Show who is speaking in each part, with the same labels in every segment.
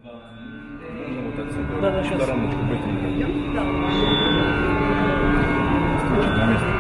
Speaker 1: Можно вот так собой. Да, сейчас. Стороночку быстренько. На место.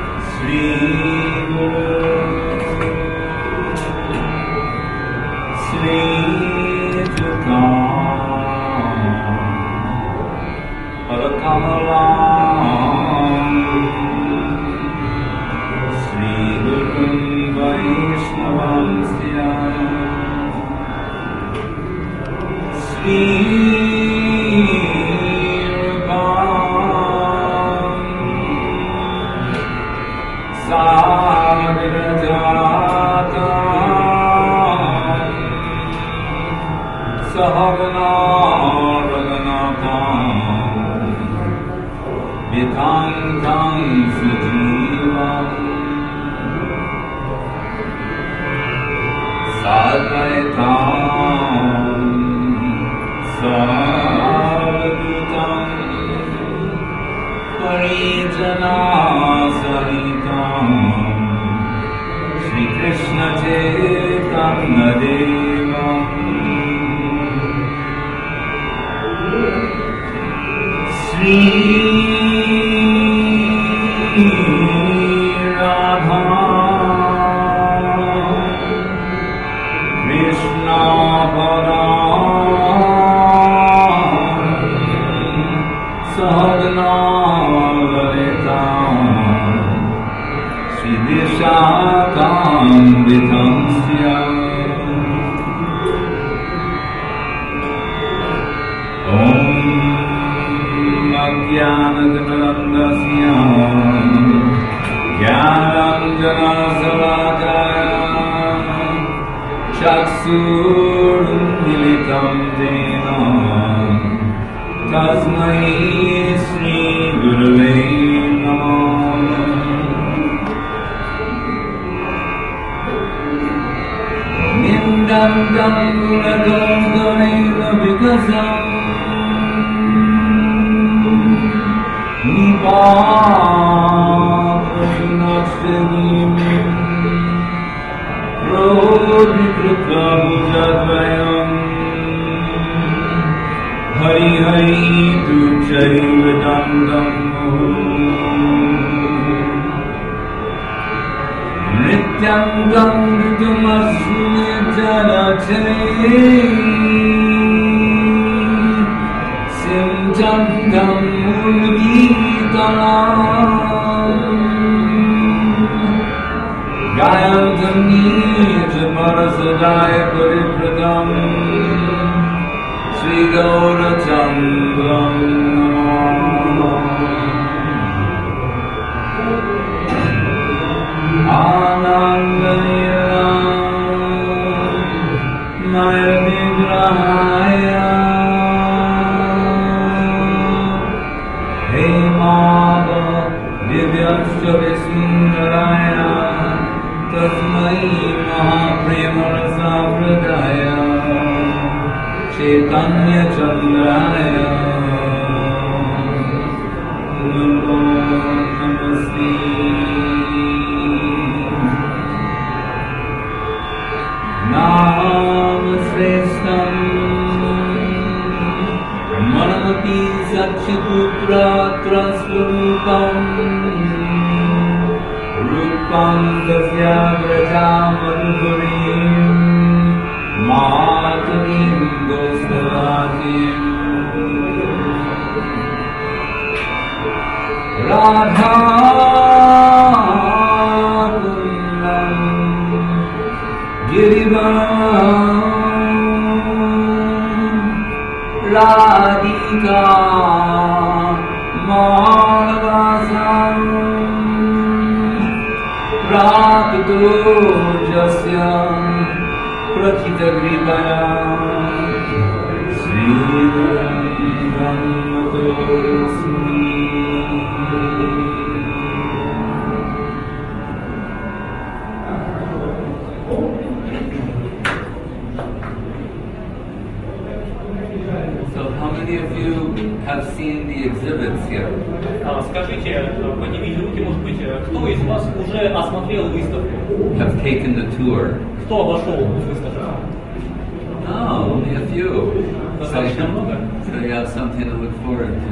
Speaker 2: Скажите, поднимите руки, может быть, кто из вас уже осмотрел выставку?
Speaker 3: Have taken the tour.
Speaker 2: Кто обошел выставку?
Speaker 3: Oh, only a few.
Speaker 2: достаточно много.
Speaker 3: So you have something to look forward to.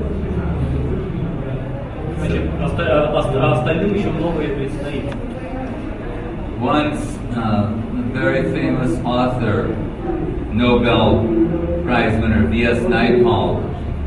Speaker 2: Значит, остальным еще многое предстоит.
Speaker 3: Once, a very famous author, Nobel Prize winner V.S. Naipaul,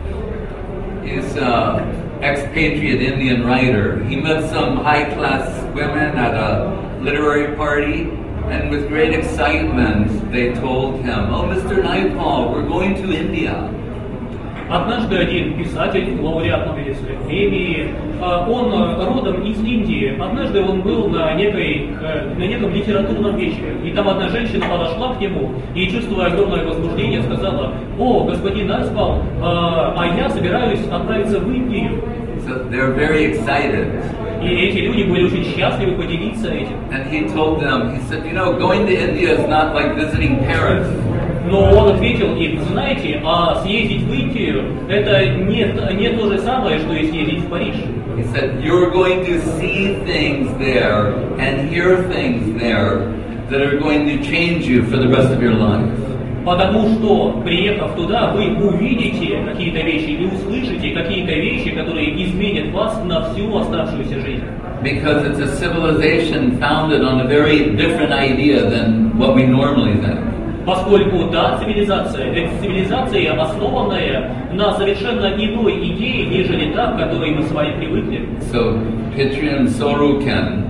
Speaker 3: is an expatriate Indian writer. He met some high-class women at a literary party, and with great excitement, they told him, "Oh, Mr. Naipaul, we're going to India."
Speaker 2: Однажды один писатель, лауреат Нобелевской премии, он родом из Индии. Однажды он был на неком литературном вечере, и там одна женщина подошла к нему и, чувствуя огромное возбуждение, сказала: «О, господин Нaipaul, а я собираюсь отправиться в Индию».
Speaker 3: So they're very excited.
Speaker 2: И эти люди были очень счастливы поделиться этим.
Speaker 3: And he told them, he said, "You know, going to India is not like visiting Paris."
Speaker 2: Но он ответил им: знаете, съездить в Индию это не то же самое, что и съездить в Париж.
Speaker 3: He said, "You're going to see things there and hear things there that are going to change you for the rest of your life."
Speaker 2: Потому что, приехав туда, вы увидите какие-то вещи и услышите какие-то вещи, которые изменят вас на всю оставшуюся жизнь.
Speaker 3: Because it's a civilization founded on a very different idea than what we normally think.
Speaker 2: Поскольку та цивилизация, это цивилизация, основанная на совершенно иной идее, нежели та, к которой мы с вами привыкли.
Speaker 3: So Pichrin Sorokin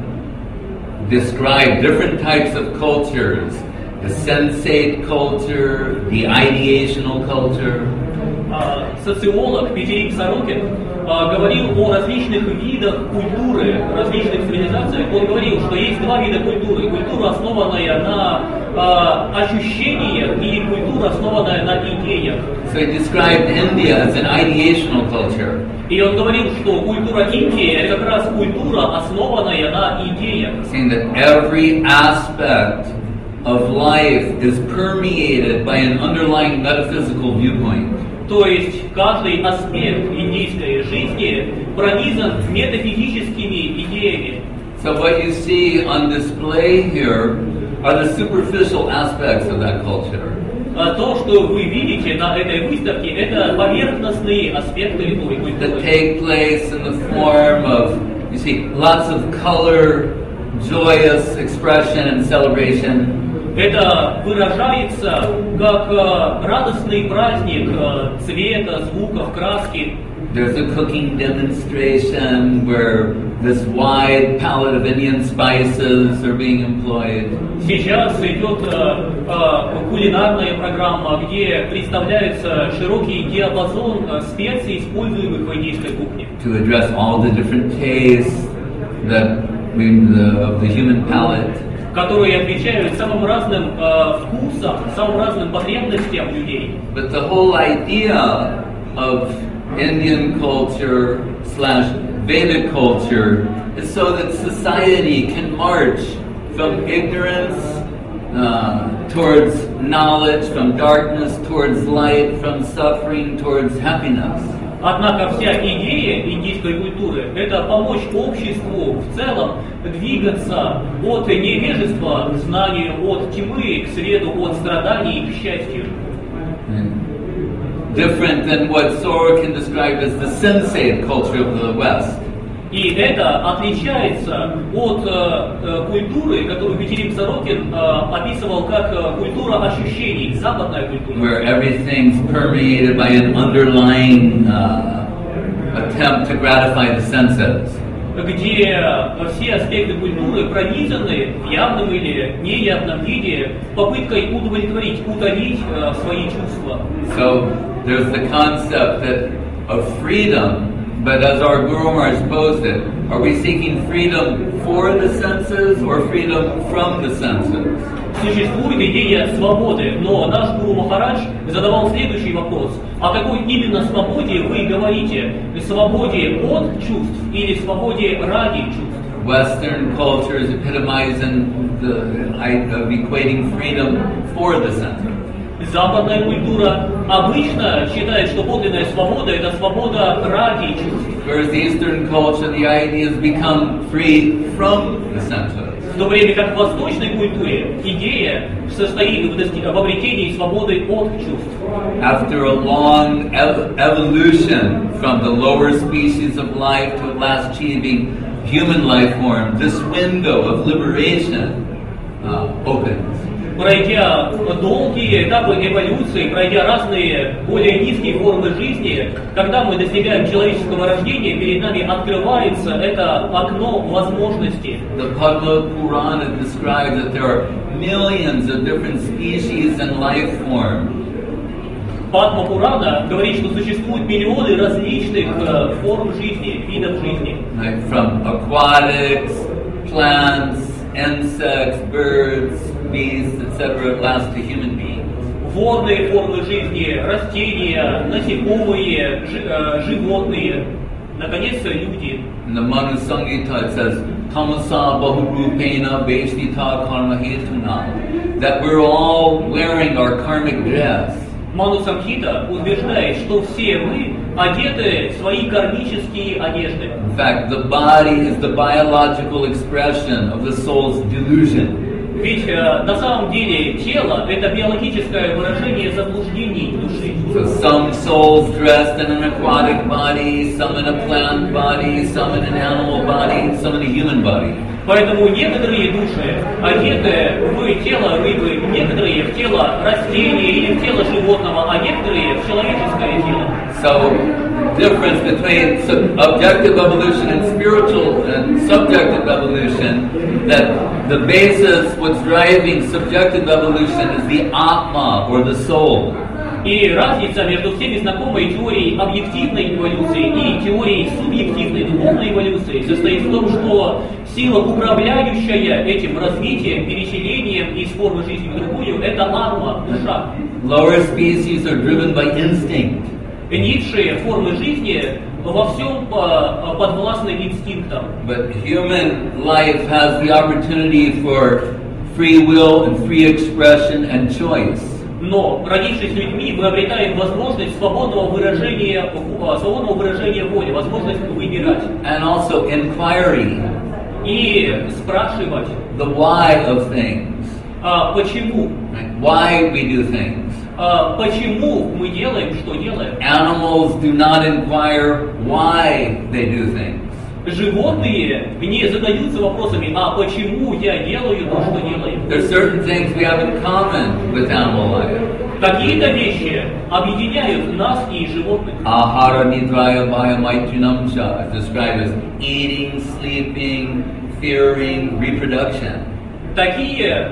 Speaker 3: described different types of cultures, the sensate culture, the ideational culture.
Speaker 2: Социолог Питерик Сорокин говорил о различных видах культуры, различных цивилизациях. Он говорил, что есть два вида культуры. Культура, основанная на ощущениях, и культура, основанная на идеях.
Speaker 3: So he described India as an ideational culture.
Speaker 2: И он говорил, что культура Индии это как раз культура, основанная на идеях.
Speaker 3: Saying that every aspect of life is permeated by an underlying metaphysical viewpoint.
Speaker 2: То есть каждый аспект индийской жизни пронизан метафизическими идеями.
Speaker 3: So what you see on display here are the superficial aspects of that culture.
Speaker 2: То, что вы видите на этой выставке, это поверхностные аспекты той
Speaker 3: That
Speaker 2: культуры.
Speaker 3: take place in the form of, you see, lots of color, joyous expression and celebration.
Speaker 2: Это выражается как радостный праздник цвета, звуков, краски.
Speaker 3: There's a cooking demonstration where this wide palette of Indian spices are being employed.
Speaker 2: Сейчас идет кулинарная программа, где представляется широкий диапазон специй, используемых в индийской кухне.
Speaker 3: To address all the different tastes of the human palate.
Speaker 2: Которые отвечают самым разным вкусам, самым разным потребностям людей.
Speaker 3: But the whole idea of Indian culture / Vedic culture is so that society can march from ignorance towards knowledge, from darkness towards light, from suffering towards happiness.
Speaker 2: Однако вся идея индийской культуры – это помочь обществу в целом двигаться от невежества к знанию, от тьмы к свету, от страданий к счастью.
Speaker 3: Different than what Sorokin described as the sensate culture of the West.
Speaker 2: И это отличается от культуры, которую Питерик Сорокин описывал как культура ощущений, западная культура.
Speaker 3: Where everything's permeated by an underlying attempt to gratify the senses.
Speaker 2: Где все аспекты культуры пронизаны в явном или неявном виде попыткой удовлетворить, утолить свои чувства.
Speaker 3: So there's the concept of freedom. But as our Guru Maharaj posed it, are we seeking freedom for the senses or freedom from the senses?
Speaker 2: Существует идея свободы, но наш Гуру Махарадж задавал следующий вопрос. О какой именно свободе вы говорите? Свободе от чувств или свободе ради чувств?
Speaker 3: Western culture is epitomizing the idea of equating freedom for the senses.
Speaker 2: Западная культура обычно считает, что подлинная свобода – это свобода ради чувств.
Speaker 3: Whereas the Eastern culture, the idea has become free from the senses.
Speaker 2: В то время как в восточной культуре идея состоит в обретении свободы от чувств.
Speaker 3: After a long evolution from the lower species of life to at last achieving human life form, this window of liberation opens.
Speaker 2: Пройдя долгие этапы эволюции, пройдя разные более низкие формы жизни, когда мы достигаем человеческого рождения, перед нами открывается это окно возможностей.
Speaker 3: The Padma Purana describes that there are millions of different species and life forms.
Speaker 2: Падма Пурана говорит, что существуют миллионы различных форм жизни, видов жизни.
Speaker 3: Right, from aquatics, plants, insects, birds, beasts, etc., at last to human beings.
Speaker 2: Водные формы жизни, растения, насекомые, животные, наконец, люди.
Speaker 3: In the Manu Samhita it says, Tamasa Bahurupena Veshtita Karma Hetuna, that we're all wearing our karmic dress.
Speaker 2: Ману Самхита утверждает, что все мы одеты в свои кармические одежды.
Speaker 3: In fact, the body is the biological expression of the soul's delusion.
Speaker 2: Ведь на самом деле тело – это биологическое выражение заблуждений души.
Speaker 3: So some souls dressed in an aquatic body, some in a plant body, some in an animal body, some in a human body.
Speaker 2: Поэтому некоторые души одеты в тело рыбы, некоторые в тело растения или в тело животного, а некоторые в человеческое тело.
Speaker 3: So, difference between objective evolution and spiritual and subjective evolution, that the basis, what's driving subjective evolution is the Atma, or the soul.
Speaker 2: И разница между всеми знакомой теорией объективной эволюции и теорией субъективной духовной эволюции состоит в том, что сила, управляющая этим развитием, переселением из формы жизни в другую, это атма, душа.
Speaker 3: Lower species are driven by instinct.
Speaker 2: Низшие формы жизни во всем подвластны инстинктам.
Speaker 3: But human life has the opportunity for free will and free expression and choice.
Speaker 2: Но, родившись людьми, мы обретаем возможность свободного выражения воли, возможность выбирать.
Speaker 3: And also inquiry.
Speaker 2: И спрашивать.
Speaker 3: The why of things.
Speaker 2: Почему?
Speaker 3: Why we do things.
Speaker 2: Почему мы делаем, что делаем?
Speaker 3: Animals do not inquire why they do things.
Speaker 2: Животные не задаются вопросами, а почему я делаю то, что делаю?
Speaker 3: There are certain things we have in common with animal life.
Speaker 2: Какие-то вещи объединяют нас и животных.
Speaker 3: Ahara nidraya bhaya maitrinamcha is described as eating, sleeping, fearing, reproduction.
Speaker 2: Такие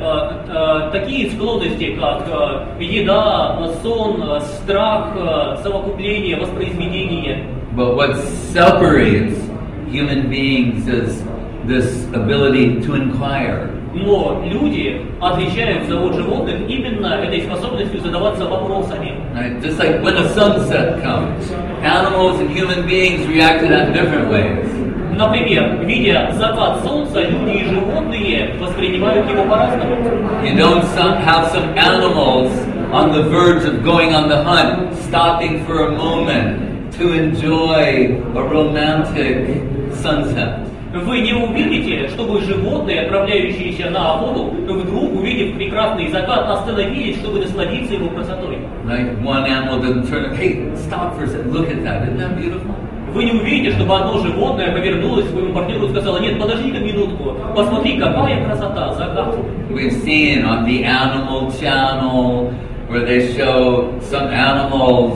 Speaker 2: склонности, как еда, сон, страх, совокупление, воспроизведение.
Speaker 3: But what separates human beings is this ability to inquire.
Speaker 2: Но люди отличаются от животных именно этой способностью задаваться вопросами.
Speaker 3: Right? Just like when a sunset comes, animals and human beings react to that in different ways.
Speaker 2: Например, видя закат солнца, люди и животные воспринимают его по-разному.
Speaker 3: You don't have some animals on the verge of going on the hunt, stopping for a moment to enjoy a romantic sunset.
Speaker 2: Вы не увидите, чтобы животные, отправляющиеся на охоту, вдруг, увидев прекрасный закат, остановились, чтобы насладиться его красотой.
Speaker 3: Like one animal doesn't turn, hey, stop for a second, look at that, isn't that beautiful?
Speaker 2: Вы не увидите, чтобы одно животное повернулось к своему партнеру и сказало: нет, подожди-ка минутку, посмотри, какая красота, закат.
Speaker 3: We've seen on the Animal Channel where they show some animals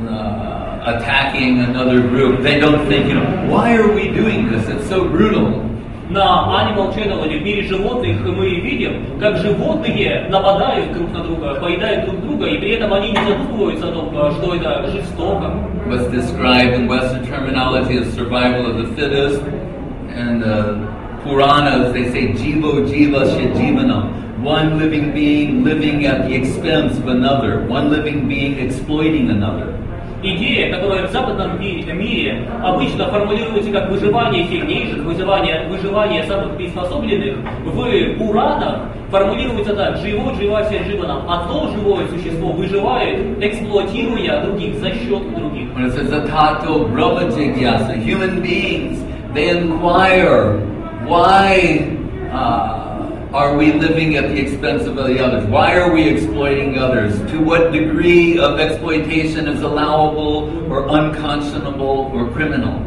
Speaker 3: attacking another group. They don't think, why are we doing this? It's so brutal.
Speaker 2: На Animal Channel или в мире животных мы видим, как животные нападают друг на друга, поедают друг друга, и при этом они не задумываются о том, что это жестоко.
Speaker 3: What's described in Western terminology as survival of the fittest, and Puranas, they say jivo jiva jivanam. One living being living at the expense of another, one living being exploiting another.
Speaker 2: Идея, которая в западном мире обычно формулируется как выживание сильнейших, выживание самых приспособленных, в Пуранах формулируется так: живот живася живаном. Одно живое существо выживает, эксплуатируя других за счет других.
Speaker 3: When it says atato brahma jigyasa, human beings, they inquire why are we living at the expense of the others? Why are we exploiting others? To what degree of exploitation is allowable or unconscionable or criminal?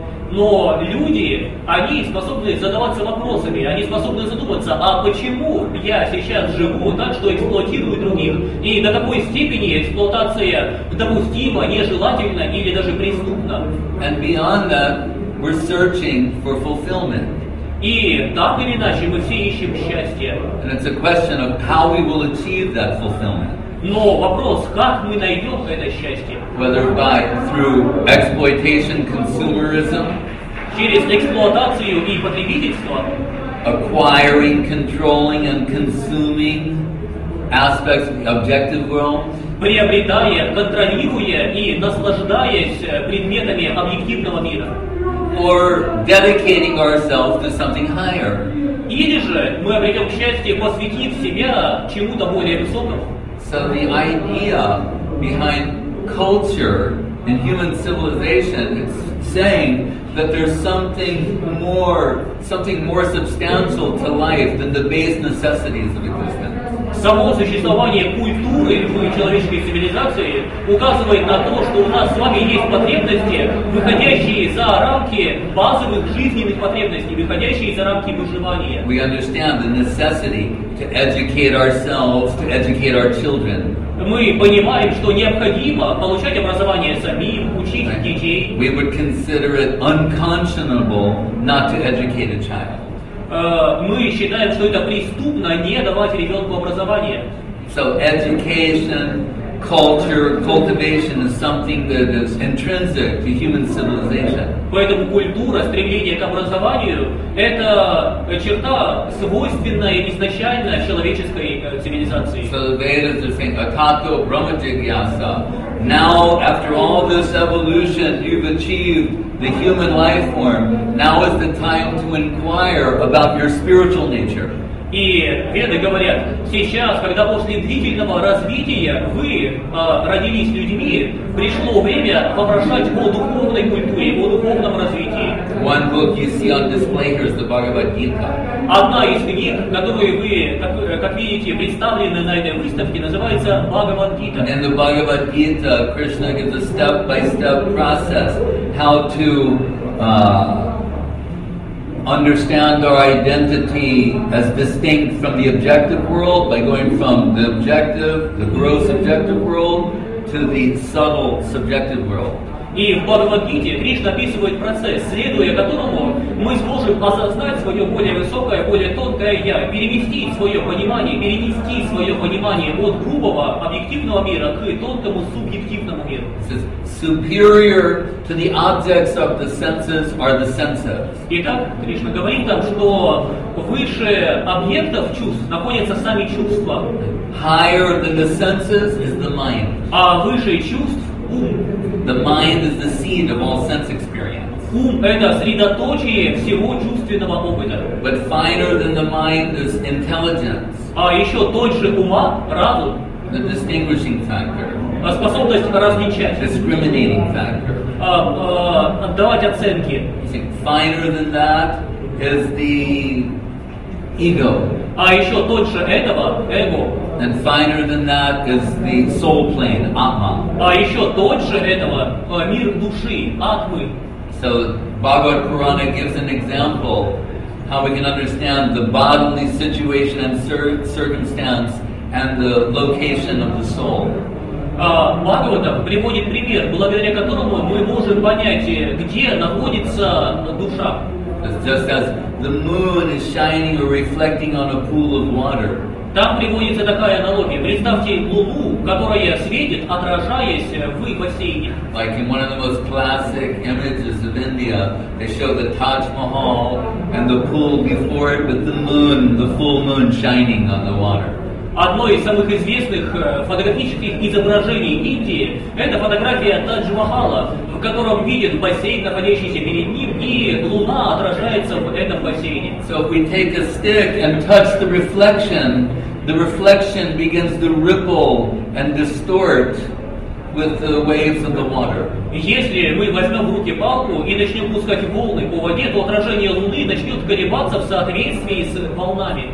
Speaker 2: Но люди, они способны задаваться вопросами, они способны задуматься, а почему я сейчас живу так, что эксплуатирую других? И до какой степени эксплуатация допустима, нежелательна или даже преступна?
Speaker 3: And beyond that, we're searching for fulfillment.
Speaker 2: И так или иначе мы все ищем счастье.
Speaker 3: And it's a question of how we will achieve that fulfillment.
Speaker 2: Но вопрос, как мы найдем это счастье?
Speaker 3: Whether through exploitation, consumerism,
Speaker 2: Через эксплуатацию и потребительство,
Speaker 3: acquiring, controlling, and consuming aspects of the objective world,
Speaker 2: приобретая, контролируя и наслаждаясь предметами объективного мира.
Speaker 3: or dedicating ourselves to something higher.
Speaker 2: Или же мы обретем счастье, посвятив себя чему-то более высокому.
Speaker 3: So the idea behind culture and human civilization is saying that there's something more substantial to life than the base necessities of existence.
Speaker 2: Само существование культуры в человеческой цивилизации указывает на то, что у нас с вами есть потребности, выходящие за рамки базовых жизненных потребностей, выходящие за рамки выживания.
Speaker 3: We understand the necessity to educate ourselves, to educate our children.
Speaker 2: Мы понимаем, что необходимо получать образование самим, учить детей.
Speaker 3: We would consider it unconscionable not to educate a child.
Speaker 2: Мы считаем, что это преступно не давать ребенку образование.
Speaker 3: So education, culture, cultivation is something that is intrinsic to human civilization.
Speaker 2: Поэтому культура, стремление к образованию – это черта, свойственная изначально человеческой цивилизации.
Speaker 3: So the Vedas are saying, Atato Brahma Jigyasa. Now, after all this evolution, you've achieved the human life form. Now is the time to inquire about your spiritual nature.
Speaker 2: И Веды говорят, сейчас, когда после длительного развития вы родились людьми, пришло время вопрошать о духовной культуре, о духовном развитии.
Speaker 3: One book you see on display here is the Bhagavad Gita.
Speaker 2: Одна из книг, которую вы, как видите, представлены на этой выставке, называется Бхагавад-гита.
Speaker 3: In the Bhagavad Gita, Krishna gives a step-by-step process how to understand our identity as distinct from the objective world by going from the objective, the gross objective world, to the subtle subjective world.
Speaker 2: И в Бхагавад-гите Кришна описывает процесс, следуя которому мы сможем осознать свое более высокое, более тонкое «я», переместить свое понимание, перенести свое понимание от грубого, объективного мира к тонкому, субъективному миру.
Speaker 3: Superior to the objects of the senses are the senses.
Speaker 2: Итак, Кришна говорит нам, что выше объектов чувств находятся сами чувства.
Speaker 3: Higher than the senses is the mind.
Speaker 2: А выше чувств – ум.
Speaker 3: The mind is the seed of all sense experience.
Speaker 2: Ум – это средоточие всего чувственного опыта.
Speaker 3: But finer than the mind is intelligence,
Speaker 2: А еще тоньше ума – разум,
Speaker 3: the distinguishing factor,
Speaker 2: способность различать,
Speaker 3: discriminating factor.
Speaker 2: давать оценки.
Speaker 3: Finer than that is the ego.
Speaker 2: А еще тоньше этого – эго.
Speaker 3: And finer than that is the soul plane, Atma.
Speaker 2: А еще тоньше этого – мир души, атмы.
Speaker 3: So Bhagavad Purana gives an example how we can understand the bodily situation and circumstance and the location of the soul.
Speaker 2: Бхагаватам приводит пример, благодаря которому мы можем понять, где находится душа.
Speaker 3: It's just as the moon is shining or reflecting on a pool of water.
Speaker 2: Там приводится такая аналогия. Представьте луну, которая светит, отражаясь в бассейне.
Speaker 3: Like in one of the most classic images of India, they show the Taj Mahal and the pool before it with the full moon shining on the water.
Speaker 2: Одно из самых известных фотографических изображений Индии – это фотография Тадж-Махала, в котором виден бассейн, находящийся перед ним, и луна отражается в этом бассейне.
Speaker 3: So if we take a stick and touch the reflection begins to ripple and distort with the waves of the water.
Speaker 2: Если мы возьмем в руки палку и начнем пускать волны по воде, то отражение луны начнет колебаться в соответствии с волнами.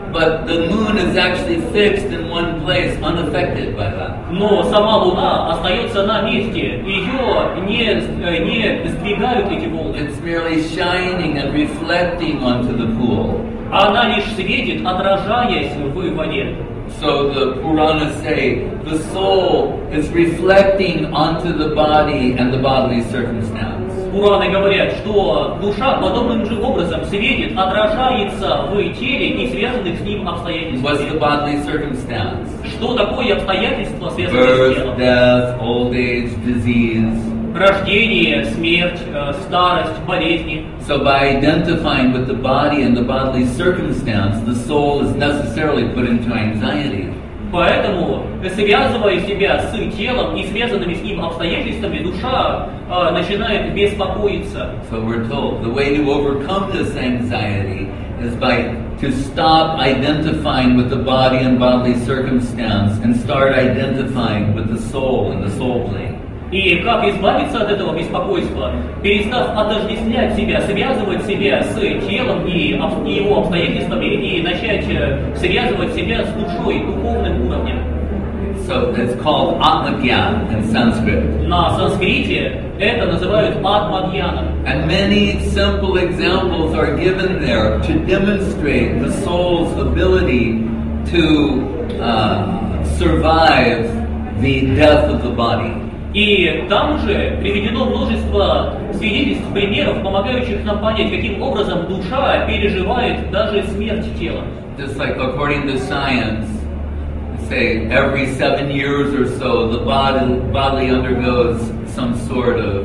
Speaker 3: But the moon is actually fixed in one place, unaffected by that.
Speaker 2: Но сама Луна остается на месте, ее не сдвигают эти волны.
Speaker 3: It's merely shining and reflecting onto the pool.
Speaker 2: Она лишь светит, отражаясь в воде.
Speaker 3: So the Puranas say the soul is reflecting onto the body and the bodily circumstance.
Speaker 2: Пураны говорят, что душа подобным же образом светит, отражается в теле и связанных с ним
Speaker 3: What's the
Speaker 2: обстоятельствах.
Speaker 3: bodily circumstance?
Speaker 2: Что такое обстоятельства, связанные с
Speaker 3: Birth,
Speaker 2: телом?
Speaker 3: death, old age, disease.
Speaker 2: Рождение, смерть, старость, болезни.
Speaker 3: So by identifying with the body and the bodily circumstance, the soul is necessarily put into anxiety.
Speaker 2: Поэтому, связывая себя с телом и связанными с ним обстоятельствами, душа начинает беспокоиться.
Speaker 3: So we're told the way to overcome this anxiety is to stop identifying with the body and bodily circumstance and start identifying with the soul and the soul plane.
Speaker 2: И как избавиться от этого беспокойства, перестав отождествлять себя, связывать себя с телом и его обстоятельствами, и начать связывать себя с душой, духовным уровнем.
Speaker 3: So it's called Atmagyan in Sanskrit.
Speaker 2: На санскрите это называют атмагьяном.
Speaker 3: And many simple examples are given there to demonstrate the soul's ability to survive the death of the body.
Speaker 2: И там же приведено множество свидетельств, примеров, помогающих нам понять, каким образом душа переживает даже смерть тела.
Speaker 3: Just like according to science, say every 7 years or so, the body undergoes some sort of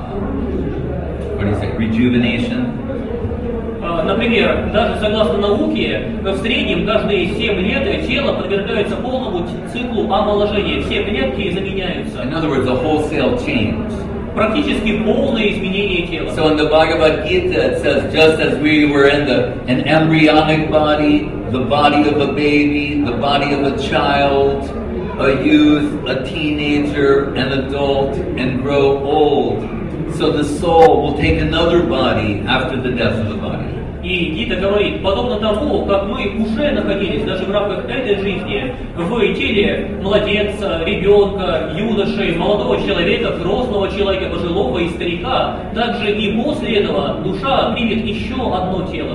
Speaker 3: rejuvenation.
Speaker 2: Например, даже согласно науке, в среднем каждые 7 лет тело подвергается полному циклу омоложения. Все клетки заменяются.
Speaker 3: In other words, a wholesale change.
Speaker 2: Практически полное изменение тела.
Speaker 3: So in the Bhagavad Gita it says, just as we were in an embryonic body, the body of a baby, the body of a child, a youth, a teenager, an adult, and grow old, so the soul will take another body after the death of the body.
Speaker 2: И Гита говорит, подобно тому, как мы уже находились даже в рамках этой жизни, в теле младенца, ребенка, юноши, молодого человека, взрослого человека, пожилого и старика, также и после этого душа примет еще одно тело.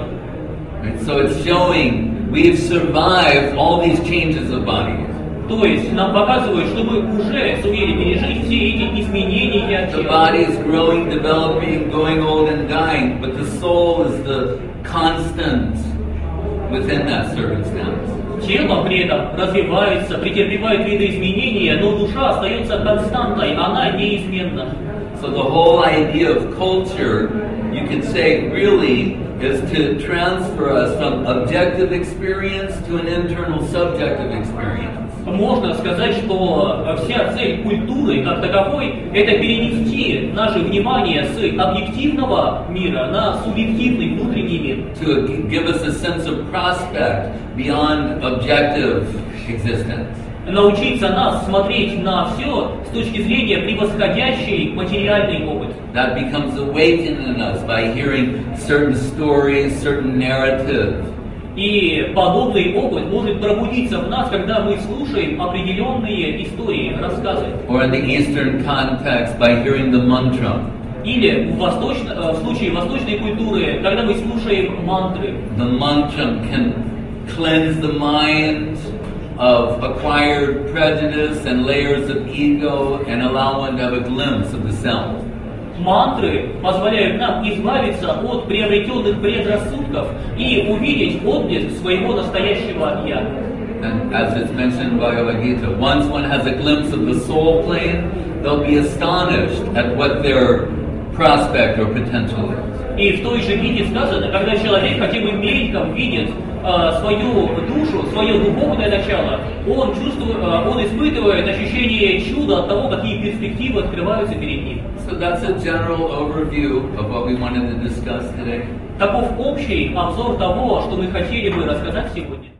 Speaker 3: So it's showing we've survived all these changes of bodies.
Speaker 2: То есть нам показывают, что мы уже сумели пережить все эти изменения
Speaker 3: The
Speaker 2: тела.
Speaker 3: body is growing, developing, going old and dying, but the soul is the constant within that circumstance.
Speaker 2: Тело при этом развивается, претерпевает видоизменения, но душа остается константной, она неизменна.
Speaker 3: So the whole idea of culture, you could say, really is to transfer us from objective experience to an internal subjective experience.
Speaker 2: Можно сказать, что вся цель культуры как таковой – это перенести наше внимание с объективного мира на субъективный внутренний мир.
Speaker 3: To give us a sense of prospect beyond objective existence.
Speaker 2: Научиться нас смотреть на все с точки зрения превосходящей материальный опыт.
Speaker 3: That becomes awakened in us by hearing certain stories, certain narratives.
Speaker 2: И подобный опыт может пробудиться в нас, когда мы слушаем определенные истории, рассказы.
Speaker 3: Or in the Eastern context, by hearing the mantra.
Speaker 2: Или в случае восточной культуры, когда мы слушаем мантры.
Speaker 3: The mantra can cleanse the mind of acquired prejudice and layers of ego and allow one to have a glimpse of the self.
Speaker 2: Мантры позволяют нам избавиться от приобретенных предрассудков и увидеть отблеск своего настоящего «я».
Speaker 3: And as it's mentioned in Bhagavad Gita, once one has a glimpse of the soul plane, they'll be astonished at what their prospect or potential is.
Speaker 2: И в той же Гите сказано, когда человек хотя бы мельком видит свою душу, свое духовное начало, он испытывает ощущение чуда от того, какие перспективы открываются перед ним.
Speaker 3: So that's a general overview of what we wanted to discuss today.
Speaker 2: Таков общий обзор того, что мы хотели бы рассказать сегодня.